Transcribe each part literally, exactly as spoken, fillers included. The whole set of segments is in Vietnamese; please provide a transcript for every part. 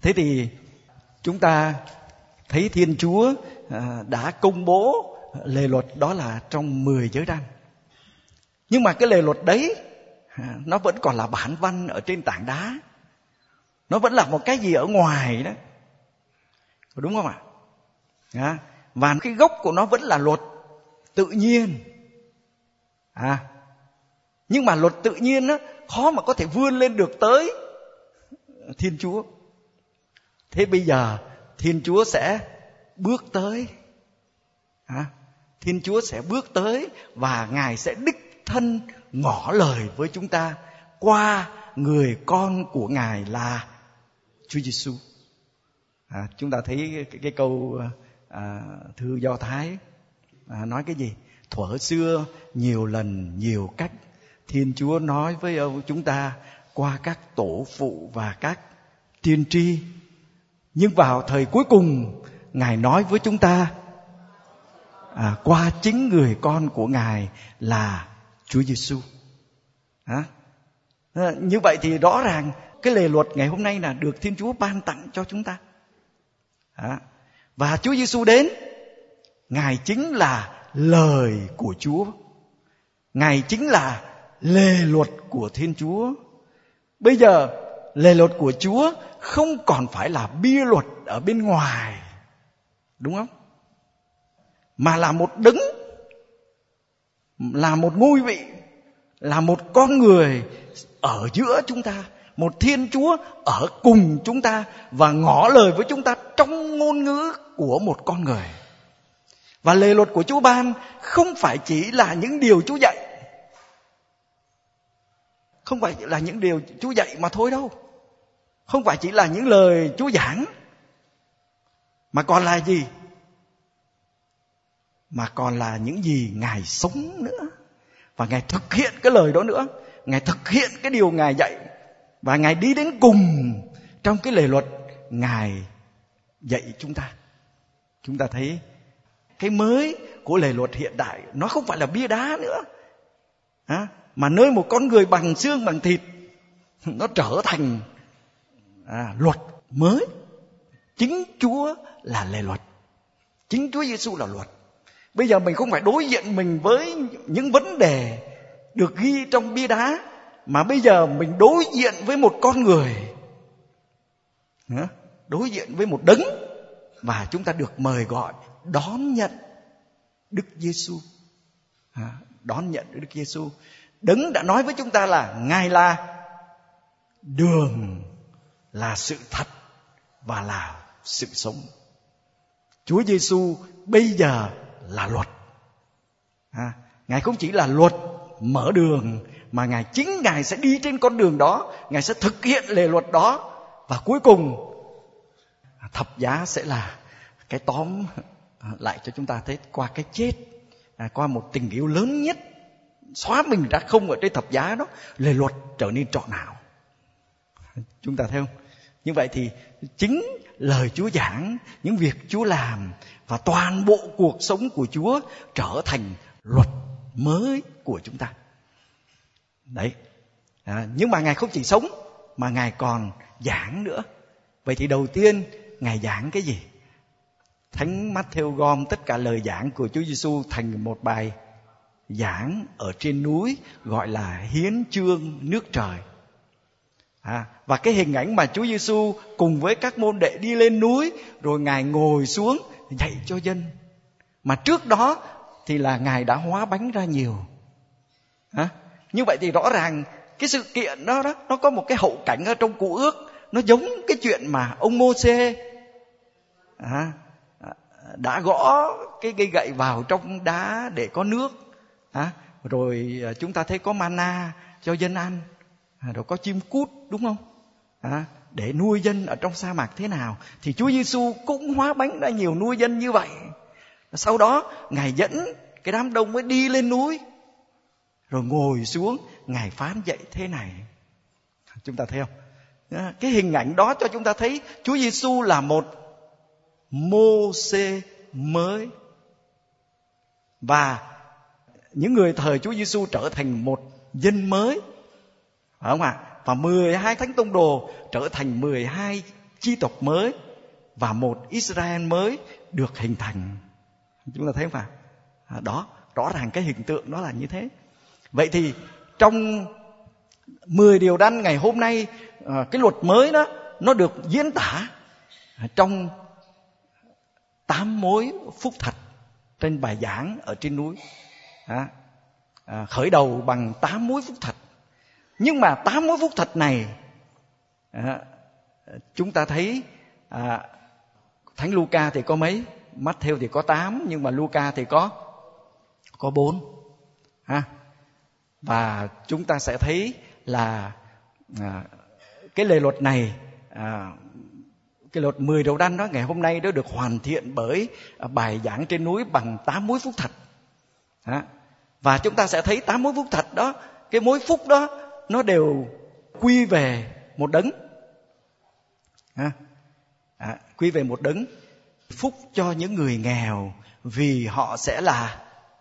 Thế thì chúng ta thấy Thiên Chúa đã công bố lề luật đó là trong mười giới răn. Nhưng mà cái lề luật đấy nó vẫn còn là bản văn ở trên tảng đá. Nó vẫn là một cái gì ở ngoài đó. Đúng không ạ? À, và cái gốc của nó vẫn là luật tự nhiên. À, nhưng mà luật tự nhiên đó, khó mà có thể vươn lên được tới Thiên Chúa. Thế bây giờ Thiên Chúa sẽ bước tới. À, Thiên Chúa sẽ bước tới và Ngài sẽ đích thân ngỏ lời với chúng ta qua người con của Ngài là Chúa Giêsu. À, chúng ta thấy cái, cái câu à, thư Do Thái à, nói cái gì? Thuở xưa nhiều lần nhiều cách Thiên Chúa nói với ông chúng ta qua các tổ phụ và các tiên tri, nhưng vào thời cuối cùng Ngài nói với chúng ta à, qua chính người con của Ngài là Chúa Giêsu. À, như vậy thì rõ ràng cái lề luật ngày hôm nay là được Thiên Chúa ban tặng cho chúng ta. À, và Chúa Giêsu đến, Ngài chính là lời của Chúa. Ngài chính là lề luật của Thiên Chúa. Bây giờ lề luật của Chúa không còn phải là bia luật ở bên ngoài, đúng không? Mà là một đấng, là một ngôi vị, là một con người ở giữa chúng ta, một Thiên Chúa ở cùng chúng ta và ngỏ lời với chúng ta trong ngôn ngữ của một con người. Và lề luật của Chúa ban không phải chỉ là những điều Chúa dạy, không phải là những điều Chúa dạy mà thôi đâu, không phải chỉ là những lời Chúa giảng, mà còn là gì? Mà còn là những gì Ngài sống nữa. Và Ngài thực hiện cái lời đó nữa. Ngài thực hiện cái điều Ngài dạy. Và Ngài đi đến cùng trong cái lề luật Ngài dạy chúng ta. Chúng ta thấy cái mới của lề luật hiện đại nó không phải là bia đá nữa, à, mà nơi một con người bằng xương bằng thịt nó trở thành à, luật mới. Chính Chúa là lề luật, chính Chúa Giêsu là luật. Bây giờ mình không phải đối diện mình với những vấn đề được ghi trong bia đá, mà bây giờ mình đối diện với một con người, đối diện với một đấng, và chúng ta được mời gọi đón nhận Đức Giêsu, đón nhận Đức Giêsu. Đấng đã nói với chúng ta là Ngài là đường, là sự thật và là sự sống. Chúa Giêsu bây giờ là luật. À, Ngài không chỉ là luật mở đường, mà Ngài chính Ngài sẽ đi trên con đường đó, Ngài sẽ thực hiện lề luật đó, và cuối cùng thập giá sẽ là cái tóm lại cho chúng ta thấy qua cái chết, à, qua một tình yêu lớn nhất xóa mình ra không ở trên thập giá đó, lề luật trở nên trọn hảo. Chúng ta thấy không? Như vậy thì chính lời Chúa giảng, những việc Chúa làm và toàn bộ cuộc sống của Chúa trở thành luật mới của chúng ta. Đấy. À, nhưng mà Ngài không chỉ sống mà Ngài còn giảng nữa. Vậy thì đầu tiên Ngài giảng cái gì? Thánh Matthew gom tất cả lời giảng của Chúa Giêsu thành một bài giảng ở trên núi gọi là hiến chương nước trời. À, và cái hình ảnh mà Chúa Giêsu cùng với các môn đệ đi lên núi, rồi Ngài ngồi xuống dạy cho dân. Mà trước đó thì là Ngài đã hóa bánh ra nhiều. À, như vậy thì rõ ràng cái sự kiện đó, đó nó có một cái hậu cảnh ở trong Cựu Ước. Nó giống cái chuyện mà ông Mô-xê à, đã gõ cái cây gậy vào trong đá để có nước. À, rồi chúng ta thấy có mana cho dân ăn, à, rồi có chim cút, đúng không? À, để nuôi dân ở trong sa mạc thế nào, thì Chúa Giêsu cũng hóa bánh ra nhiều nuôi dân như vậy. Sau đó Ngài dẫn cái đám đông mới đi lên núi, rồi ngồi xuống Ngài phán dạy thế này. Chúng ta thấy không? À, cái hình ảnh đó cho chúng ta thấy Chúa Giêsu là một Mô-xê mới, và những người thời Chúa Giêsu trở thành một dân mới, phải không ạ? Và mười hai thánh tông đồ trở thành mười hai chi tộc mới và một Israel mới được hình thành. Chúng ta thấy không ạ? À, đó, rõ ràng cái hình tượng đó là như thế. Vậy thì trong mười điều răn ngày hôm nay, cái luật mới đó nó được diễn tả trong tám mối phúc thật trên bài giảng ở trên núi. À, à, khởi đầu bằng tám mối phúc thật. Nhưng mà tám mối phúc thật này, à, chúng ta thấy à, Thánh Luca thì có mấy, Matthew thì có tám, nhưng mà Luca thì có có bốn. À, và chúng ta sẽ thấy là à, cái lề luật này, à, cái luật mười điều răn đó ngày hôm nay đó được hoàn thiện bởi bài giảng trên núi bằng tám mối phúc thật. À, và chúng ta sẽ thấy tám mối phúc thật đó, cái mối phúc đó nó đều quy về một đấng. À, à, quy về một đấng. Phúc cho những người nghèo vì họ sẽ là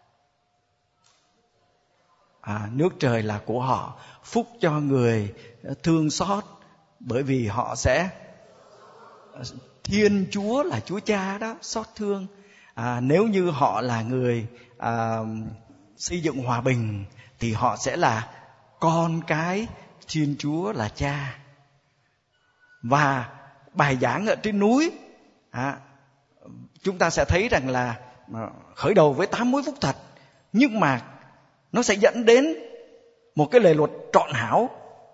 à, nước trời là của họ. Phúc cho người thương xót bởi vì họ sẽ, Thiên Chúa là Chúa Cha đó, xót thương. À, nếu như họ là người à, xây dựng hòa bình thì họ sẽ là con cái Thiên Chúa là Cha. Và bài giảng ở trên núi, à, chúng ta sẽ thấy rằng là khởi đầu với tám mối phúc thật, nhưng mà nó sẽ dẫn đến một cái lề luật trọn hảo.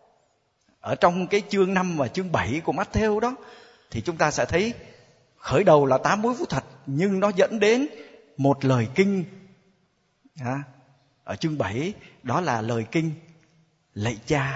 Ở trong cái chương năm và chương bảy của Matthew đó, thì chúng ta sẽ thấy khởi đầu là tám mối phúc thật, nhưng nó dẫn đến một lời kinh. À, ở chương bảy đó là lời kinh lạy Cha.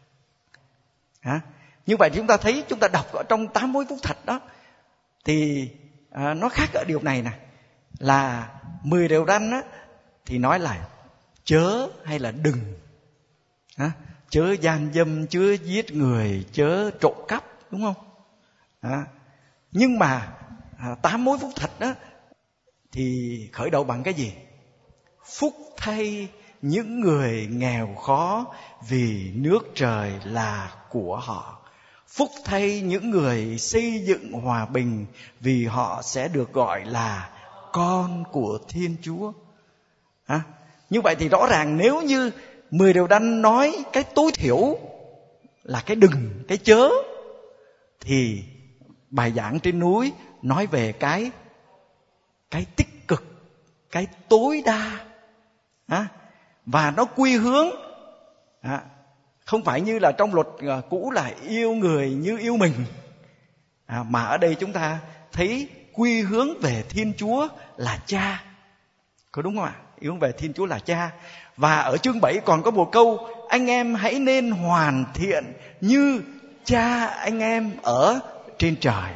À, như vậy chúng ta thấy, chúng ta đọc ở trong tám mối phúc thật đó thì à, nó khác ở điều này nè, là mười điều răn á thì nói là chớ hay là đừng. À, chớ gian dâm, chớ giết người, chớ trộm cắp, đúng không? À, nhưng mà à, tám mối phúc thật đó thì khởi đầu bằng cái gì? Phúc thay những người nghèo khó vì nước trời là của họ. Phúc thay những người xây dựng hòa bình vì họ sẽ được gọi là con của Thiên Chúa. À, như vậy thì rõ ràng nếu như mười điều răn nói cái tối thiểu là cái đừng, cái chớ, thì bài giảng trên núi nói về cái cái tích cực, cái tối đa. À, và nó quy hướng, à, không phải như là trong luật cũ là yêu người như yêu mình, à, mà ở đây chúng ta thấy quy hướng về Thiên Chúa là Cha. Có đúng không ạ? Yêu hướng về Thiên Chúa là Cha. Và ở chương bảy còn có một câu: anh em hãy nên hoàn thiện như Cha anh em ở trên trời.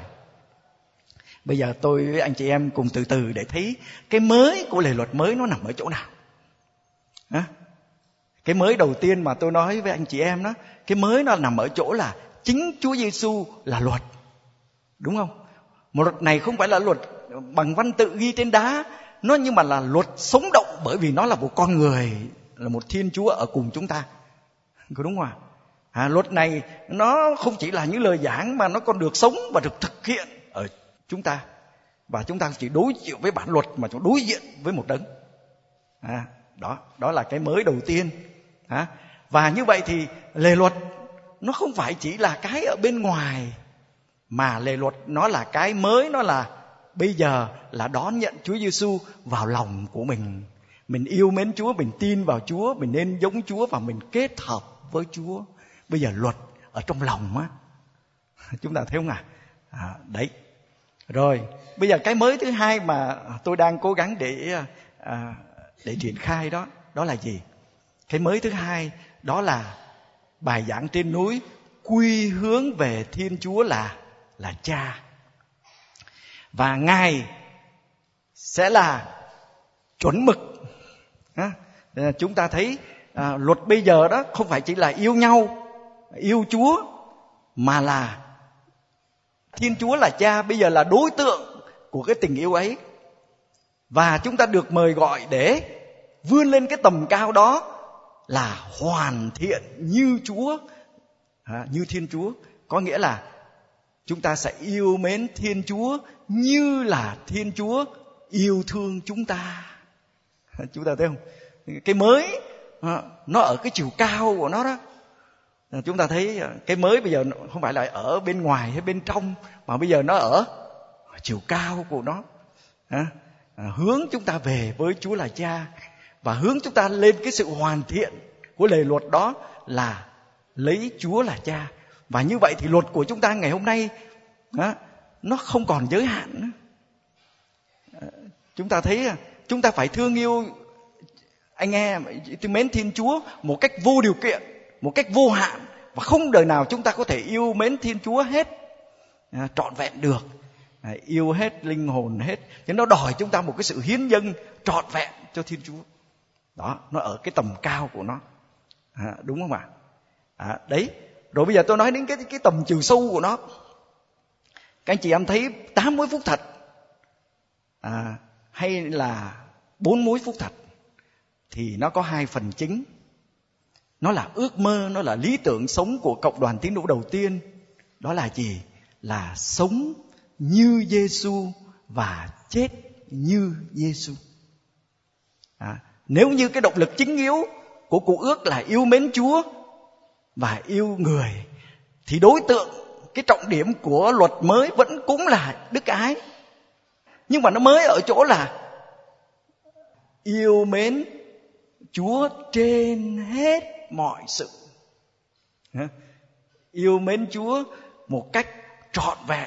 Bây giờ tôi với anh chị em cùng từ từ để thấy cái mới của lề luật mới nó nằm ở chỗ nào. À, cái mới đầu tiên mà tôi nói với anh chị em đó, cái mới nó nằm ở chỗ là chính Chúa Giêsu là luật, đúng không? Một luật này không phải là luật bằng văn tự ghi trên đá, nó nhưng mà là luật sống động, bởi vì nó là một con người, là một Thiên Chúa ở cùng chúng ta, có đúng không ạ? À, luật này nó không chỉ là những lời giảng mà nó còn được sống và được thực hiện ở chúng ta, và chúng ta chỉ đối diện với bản luật mà chúng đối diện với một đấng. À, đó đó là cái mới đầu tiên. À, và như vậy thì lề luật nó không phải chỉ là cái ở bên ngoài, mà lề luật nó là cái mới, nó là bây giờ là đón nhận Chúa Giêsu vào lòng của mình. Mình yêu mến Chúa, mình tin vào Chúa, mình nên giống Chúa và mình kết hợp với Chúa. Bây giờ luật ở trong lòng á, chúng ta thấy không ạ? À? À, đấy. Rồi, bây giờ cái mới thứ hai mà tôi đang cố gắng để à, để triển khai đó, đó là gì? Cái mới thứ hai đó là bài giảng trên núi quy hướng về Thiên Chúa là là Cha. Và Ngài sẽ là chuẩn mực. À, chúng ta thấy à, luật bây giờ đó không phải chỉ là yêu nhau, yêu Chúa, mà là Thiên Chúa là Cha bây giờ là đối tượng của cái tình yêu ấy. Và chúng ta được mời gọi để vươn lên cái tầm cao đó, là hoàn thiện như Chúa, à, như Thiên Chúa. Có nghĩa là chúng ta sẽ yêu mến Thiên Chúa như là Thiên Chúa yêu thương chúng ta. Chúng ta thấy không? Cái mới nó ở cái chiều cao của nó đó. Chúng ta thấy cái mới bây giờ không phải là ở bên ngoài hay bên trong, mà bây giờ nó ở chiều cao của nó. À, hướng chúng ta về với Chúa là Cha, và hướng chúng ta lên cái sự hoàn thiện của lề luật đó là lấy Chúa là Cha. Và như vậy thì luật của chúng ta ngày hôm nay à, nó không còn giới hạn nữa. À, chúng ta thấy chúng ta phải thương yêu anh em, mến Thiên Chúa một cách vô điều kiện, một cách vô hạn, và không đời nào chúng ta có thể yêu mến Thiên Chúa hết à, trọn vẹn được. À, yêu hết linh hồn hết, nhưng nó đòi chúng ta một cái sự hiến dâng trọn vẹn cho Thiên Chúa. Đó, nó ở cái tầm cao của nó, à, đúng không ạ? À, đấy. Rồi bây giờ tôi nói đến cái cái tầm chiều sâu của nó. Các anh chị em thấy tám mối phúc thật à, hay là bốn mối phúc thật, thì nó có hai phần chính. Nó là ước mơ, nó là lý tưởng sống của cộng đoàn tín đồ đầu tiên. Đó là gì? Là sống như Giêsu và chết như Giêsu. À, nếu như cái động lực chính yếu của cụ ước là yêu mến Chúa và yêu người, thì đối tượng, cái trọng điểm của luật mới vẫn cũng là đức ái. Nhưng mà nó mới ở chỗ là yêu mến Chúa trên hết mọi sự. Yêu mến Chúa một cách trọn vẹn.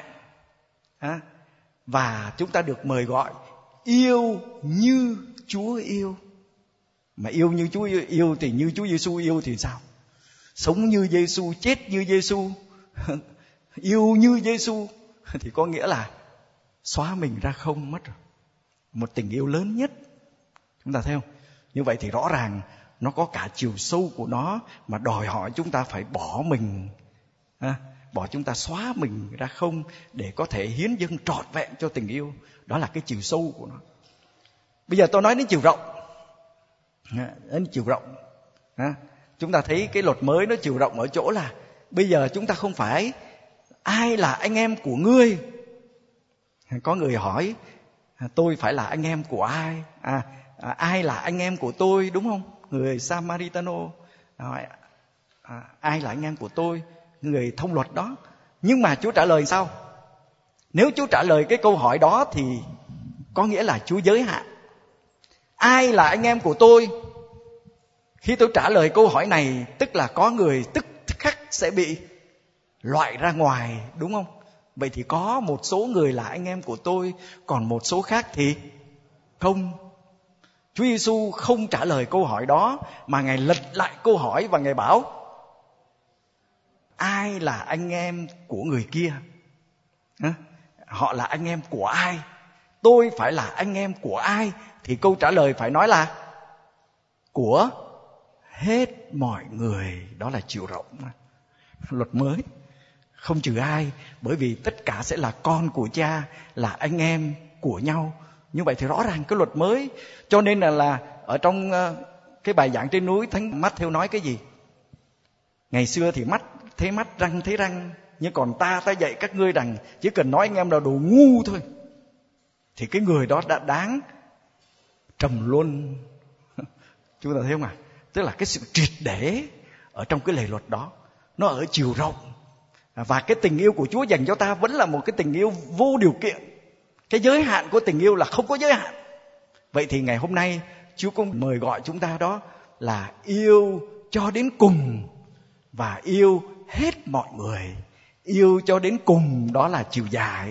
Và chúng ta được mời gọi yêu như Chúa yêu. Mà yêu như Chúa yêu, yêu thì như Chúa Giêsu yêu thì sao? Sống như Giêsu, chết như Giêsu, yêu như Giêsu thì có nghĩa là xóa mình ra không mất rồi. Một tình yêu lớn nhất. Chúng ta thấy không? Như vậy thì rõ ràng nó có cả chiều sâu của nó, mà đòi hỏi chúng ta phải bỏ mình, à, bỏ chúng ta xóa mình ra không để có thể hiến dâng trọn vẹn cho tình yêu. Đó là cái chiều sâu của nó. Bây giờ tôi nói đến chiều rộng. À, đến chiều rộng. À, chúng ta thấy cái luật mới nó chiều rộng ở chỗ là bây giờ chúng ta không phải ai là anh em của ngươi. Có người hỏi tôi phải là anh em của ai? À, à, ai là anh em của tôi, đúng không? Người Samaritano hỏi à, ai là anh em của tôi? Người thông luật đó. Nhưng mà Chúa trả lời sao? Nếu Chúa trả lời cái câu hỏi đó thì có nghĩa là Chúa giới hạn. Ai là anh em của tôi? Khi tôi trả lời câu hỏi này, tức là có người tức khắc sẽ bị loại ra ngoài, đúng không? Vậy thì có một số người là anh em của tôi, còn một số khác thì không. Chúa Giêsu không trả lời câu hỏi đó, mà Ngài lật lại câu hỏi và Ngài bảo ai là anh em của người kia? Họ là anh em của ai? Tôi phải là anh em của ai? Thì câu trả lời phải nói là của hết mọi người. Đó là chiều rộng. Luật mới không trừ ai, bởi vì tất cả sẽ là con của Cha, là anh em của nhau. Như vậy thì rõ ràng cái luật mới. Cho nên là, là ở trong cái bài giảng trên núi, Thánh Mát-thêu nói cái gì? Ngày xưa thì mắt thấy mắt, răng thấy răng, nhưng còn ta ta dạy các ngươi rằng chỉ cần nói anh em là đồ ngu thôi, thì cái người đó đã đáng trầm luân. Chúng ta thấy không ạ? À? Tức là cái sự triệt để ở trong cái lề luật đó, nó ở chiều rộng. Và cái tình yêu của Chúa dành cho ta vẫn là một cái tình yêu vô điều kiện. Cái giới hạn của tình yêu là không có giới hạn. Vậy thì ngày hôm nay Chúa cũng mời gọi chúng ta đó là yêu cho đến cùng và yêu hết mọi người. Yêu cho đến cùng, đó là chiều dài.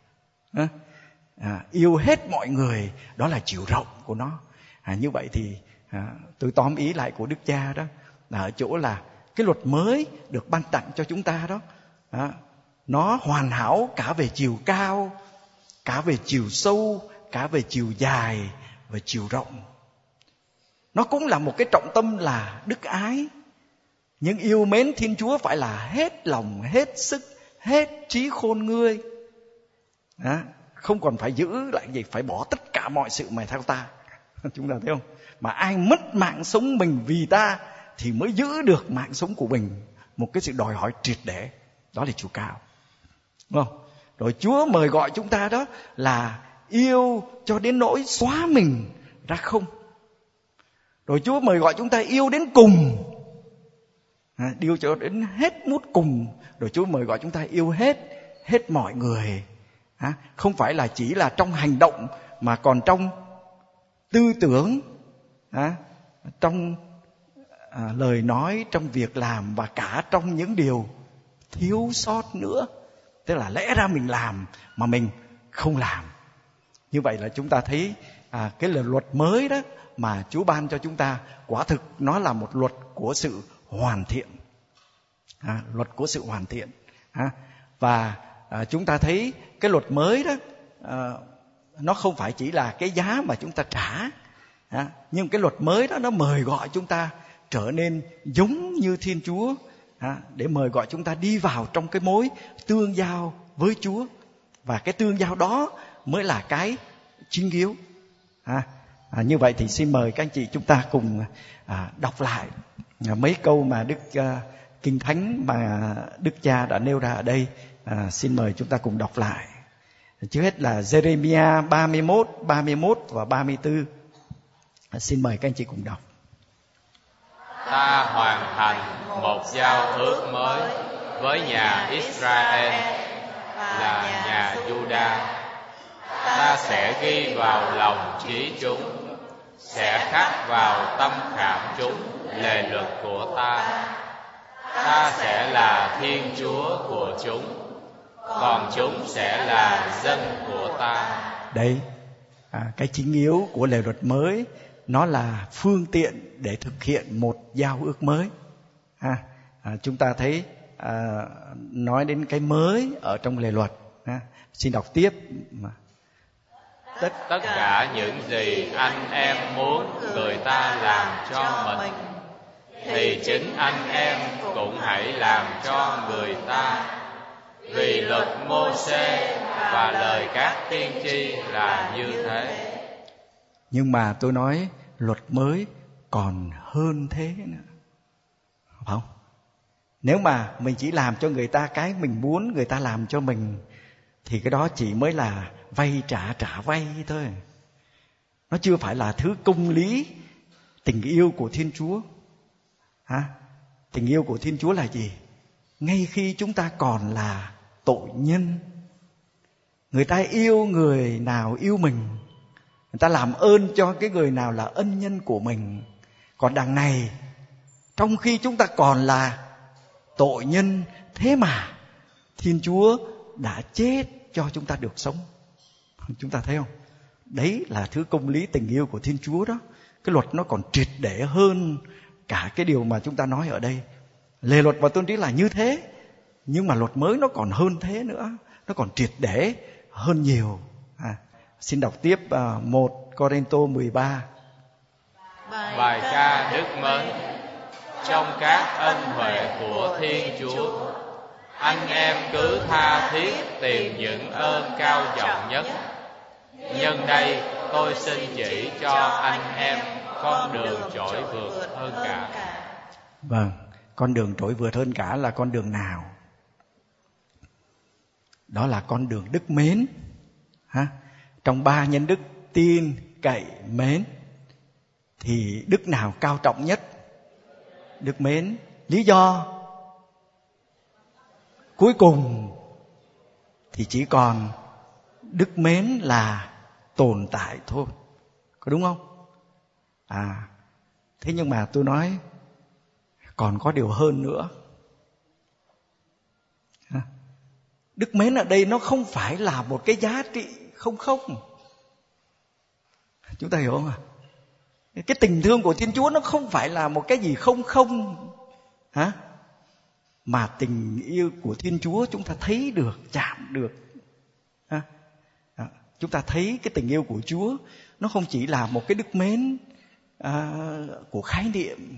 À, yêu hết mọi người, đó là chiều rộng của nó. À, như vậy thì à, tôi tóm ý lại của Đức Cha đó là ở chỗ là cái luật mới được ban tặng cho chúng ta đó, à, nó hoàn hảo cả về chiều cao, cả về chiều sâu, cả về chiều dài và chiều rộng. Nó cũng là một cái trọng tâm là đức ái. Nhưng yêu mến Thiên Chúa phải là hết lòng, hết sức, hết trí khôn ngươi. À, không còn phải giữ lại gì, phải bỏ tất cả mọi sự mà theo ta. Chúng ta thấy không? Mà ai mất mạng sống mình vì ta thì mới giữ được mạng sống của mình. Một cái sự đòi hỏi triệt để. Đó là chiều cao. Đúng không? Rồi Chúa mời gọi chúng ta đó là yêu cho đến nỗi xóa mình ra không. Rồi Chúa mời gọi chúng ta yêu đến cùng, à, yêu cho đến hết mút cùng. Rồi Chúa mời gọi chúng ta yêu hết, hết mọi người. À, không phải là chỉ là trong hành động, mà còn trong tư tưởng, à, trong à, lời nói, trong việc làm, và cả trong những điều thiếu sót nữa. Tức là lẽ ra mình làm mà mình không làm. Như vậy là chúng ta thấy à, cái là luật mới đó mà Chúa ban cho chúng ta, quả thực nó là một luật của sự hoàn thiện, à, luật của sự hoàn thiện. À, và à, chúng ta thấy cái luật mới đó à, nó không phải chỉ là cái giá mà chúng ta trả, à, nhưng cái luật mới đó nó mời gọi chúng ta trở nên giống như Thiên Chúa, à, để mời gọi chúng ta đi vào trong cái mối tương giao với Chúa. Và cái tương giao đó mới là cái chính yếu. À, à, như vậy thì xin mời các anh chị chúng ta cùng à, đọc lại à, mấy câu mà Đức à, Kinh Thánh mà Đức Cha đã nêu ra ở đây. À, xin mời chúng ta cùng đọc lại. Trước hết là Giê-rê-mi-a ba mươi mốt, ba mươi mốt và ba mươi tư. À, xin mời các anh chị cùng đọc. Ta hoàn thành một giao ước mới với nhà Israel là nhà Juda. Ta sẽ ghi vào lòng trí chúng, sẽ khắc vào tâm khảm chúng lề luật của ta. Ta sẽ là Thiên Chúa của chúng, còn chúng sẽ là dân của ta. Đây, à, cái chính yếu của lề luật mới, nó là phương tiện để thực hiện một giao ước mới. À, à, chúng ta thấy à, nói đến cái mới ở trong lề luật. À, xin đọc tiếp. Tất, tất cả những gì anh em muốn người ta làm cho mình, thì chính anh em cũng hãy làm cho người ta. Vì luật Mô-sê và lời các tiên tri là như thế. Nhưng mà tôi nói luật mới còn hơn thế nữa, phải không? Nếu mà mình chỉ làm cho người ta cái mình muốn người ta làm cho mình, thì cái đó chỉ mới là vay trả trả vay thôi. Nó chưa phải là thứ công lý tình yêu của Thiên Chúa. Hả? Tình yêu của Thiên Chúa là gì? Ngay khi chúng ta còn là tội nhân, người ta yêu người nào yêu mình, người ta làm ơn cho cái người nào là ân nhân của mình. Còn đằng này, trong khi chúng ta còn là tội nhân, thế mà Thiên Chúa đã chết cho chúng ta được sống. Chúng ta thấy không? Đấy là thứ công lý tình yêu của Thiên Chúa đó. Cái luật nó còn triệt để hơn cả cái điều mà chúng ta nói ở đây. Lề luật và tôn trí là như thế, nhưng mà luật mới nó còn hơn thế nữa. Nó còn triệt để hơn nhiều. À, xin đọc tiếp uh, một Cô-rinh-tô mười ba. Bài ca đức mến. Trong các ân huệ của Thiên Chúa, anh em cứ tha thiết tìm những ơn cao trọng nhất. Nhân đây tôi xin chỉ cho anh em con đường trỗi vượt hơn cả. Vâng, con đường trỗi vượt hơn cả là con đường nào? Đó là con đường đức mến. Ha? Trong ba nhân đức tin, cậy, mến, thì đức nào cao trọng nhất? Đức mến. Lý do cuối cùng thì chỉ còn đức mến là tồn tại thôi. Có đúng không? À, thế nhưng mà tôi nói còn có điều hơn nữa. Đức mến ở đây nó không phải là một cái giá trị không không. Chúng ta hiểu không ạ? Cái tình thương của Thiên Chúa nó không phải là một cái gì không không. Hả? Mà tình yêu của Thiên Chúa chúng ta thấy được, chạm được. À, à, chúng ta thấy cái tình yêu của Chúa nó không chỉ là một cái đức mến à, của khái niệm.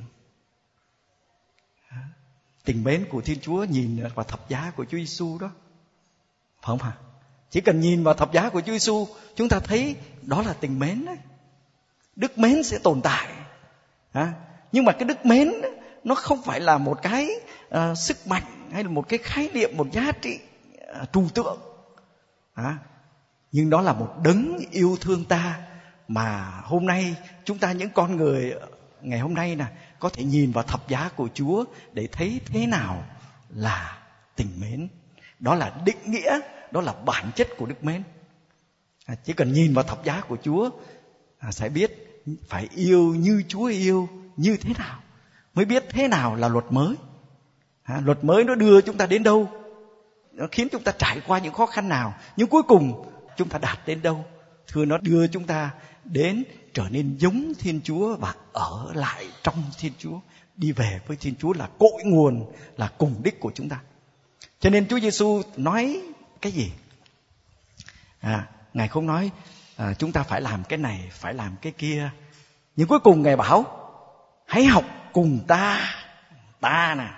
À, tình mến của Thiên Chúa nhìn vào thập giá của Chúa Giêsu đó, phải không hả? Chỉ cần nhìn vào thập giá của Chúa Giêsu, chúng ta thấy đó là tình mến đấy. Đức mến sẽ tồn tại. À, nhưng mà cái đức mến nó không phải là một cái uh, sức mạnh hay là một cái khái niệm, một giá trị trừu tượng. À, nhưng đó là một đấng yêu thương ta mà hôm nay chúng ta những con người ngày hôm nay nè có thể nhìn vào thập giá của Chúa để thấy thế nào là tình mến. Đó là định nghĩa, đó là bản chất của đức mến. À, chỉ cần nhìn vào thập giá của Chúa à, sẽ biết phải yêu như Chúa yêu như thế nào, mới biết thế nào là luật mới. À, luật mới nó đưa chúng ta đến đâu, nó khiến chúng ta trải qua những khó khăn nào, nhưng cuối cùng chúng ta đạt đến đâu? Thưa, nó đưa chúng ta đến trở nên giống Thiên Chúa và ở lại trong Thiên Chúa, đi về với Thiên Chúa là cội nguồn, là cùng đích của chúng ta. Cho nên Chúa Giêsu nói cái gì? À, Ngài không nói à, chúng ta phải làm cái này, phải làm cái kia. Nhưng cuối cùng Ngài bảo hãy học cùng ta, ta nè,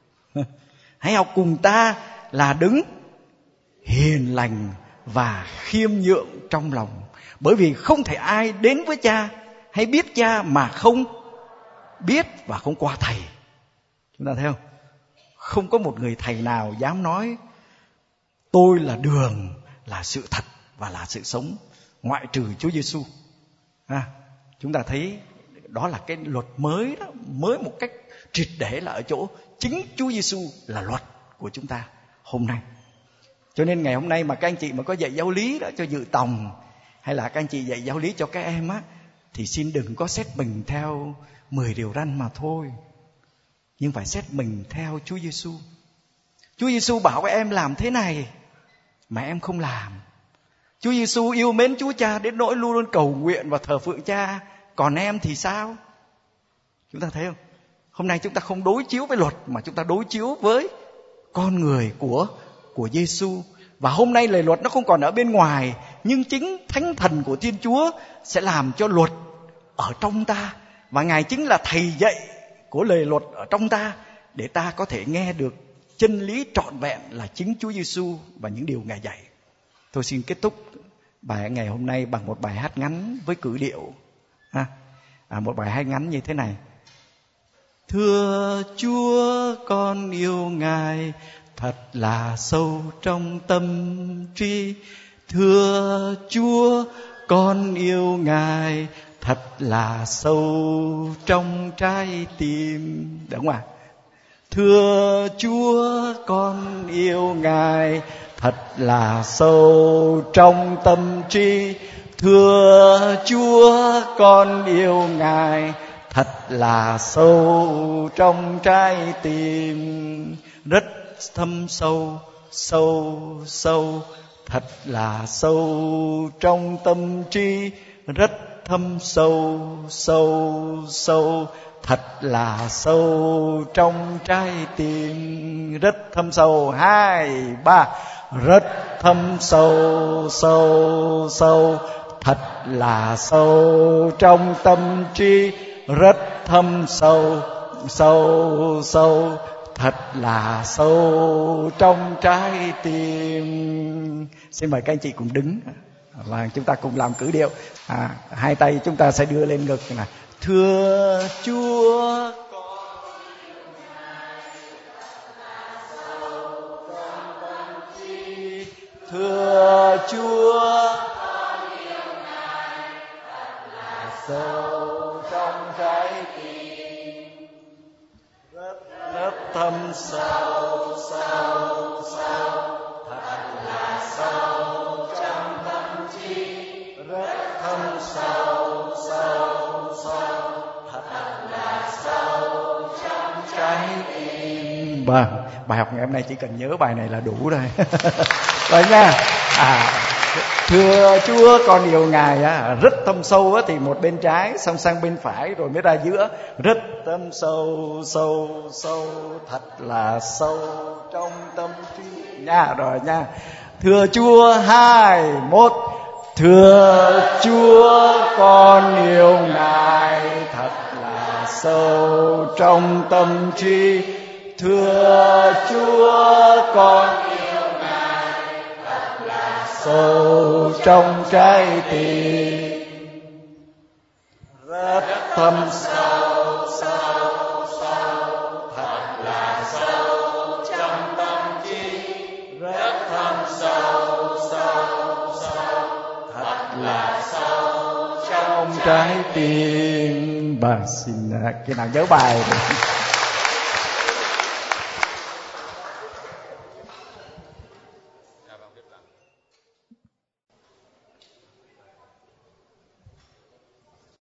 hãy học cùng ta là đứng hiền lành và khiêm nhượng trong lòng. Bởi vì không thể ai đến với Cha hay biết Cha mà không biết và không qua Thầy. Chúng ta thấy không? Không có một người thầy nào dám nói tôi là đường, là sự thật và là sự sống, ngoại trừ Chúa Giêsu. À, chúng ta thấy đó là cái luật mới đó, mới một cách triệt để là ở chỗ chính Chúa Giêsu là luật của chúng ta hôm nay. Cho nên ngày hôm nay mà các anh chị mà có dạy giáo lý đó cho dự tòng, hay là các anh chị dạy giáo lý cho các em á, thì xin đừng có xét mình theo mười điều răn mà thôi, nhưng phải xét mình theo Chúa Giêsu. Chúa Giêsu bảo các em làm thế này mà em không làm. Chúa Giêsu yêu mến Chúa Cha đến nỗi luôn luôn cầu nguyện và thờ phượng Cha, còn em thì sao? Chúng ta thấy không? Hôm nay chúng ta không đối chiếu với luật mà chúng ta đối chiếu với con người của của Giêsu. Và hôm nay lời luật nó không còn ở bên ngoài, nhưng chính Thánh Thần của Thiên Chúa sẽ làm cho luật ở trong ta, và Ngài chính là thầy dạy của lời luật ở trong ta, để ta có thể nghe được chân lý trọn vẹn là chính Chúa Giêsu và những điều Ngài dạy. Tôi xin kết thúc bài ngày hôm nay bằng một bài hát ngắn với cử điệu. À, à, một bài hát ngắn như thế này. Thưa Chúa, con yêu Ngài thật là sâu trong tâm trí. Thưa Chúa, con yêu Ngài thật là sâu trong trái tim. Đúng không ạ? Thưa Chúa, con yêu Ngài thật là sâu trong tâm trí. Thưa Chúa, con yêu Ngài thật là sâu trong trái tim. Rất thâm sâu, sâu, sâu, thật là sâu trong tâm trí. Rất thâm sâu, sâu, sâu, thật là sâu trong trái tim. Rất thâm sâu, hai, ba. Rất thâm sâu, sâu, sâu, thật là sâu trong tâm trí. Rất thâm sâu, sâu, sâu, thật là sâu trong trái tim. Xin mời các anh chị cùng đứng và chúng ta cùng làm cử điệu. À, hai tay chúng ta sẽ đưa lên ngực này. Thưa Chúa, thưa Chúa, sâu trong trái tim. Rất rất thâm sâu, sâu, sâu, thật là sâu trong tâm trí. Rất thâm sâu, sâu, sâu, thật là sâu trong trái tim. Vâng, bài học ngày hôm nay chỉ cần nhớ bài này là đủ rồi. Rồi nha. À, thưa Chúa, con yêu Ngài á, rất thâm sâu á, thì một bên trái xong sang bên phải rồi mới ra giữa. Rất thâm sâu, sâu, sâu, thật là sâu trong tâm trí nha. Rồi nha. Thưa Chúa, hai, một. Thưa Chúa, con yêu Ngài thật là sâu trong tâm trí. Thưa Chúa, con yêu Ngài thật là sâu trong trái tim. Rất thâm sâu, sâu, sâu, thật là sâu trong tâm trí. Rất thâm trong trái tim. Bà xin cái nào nhớ bài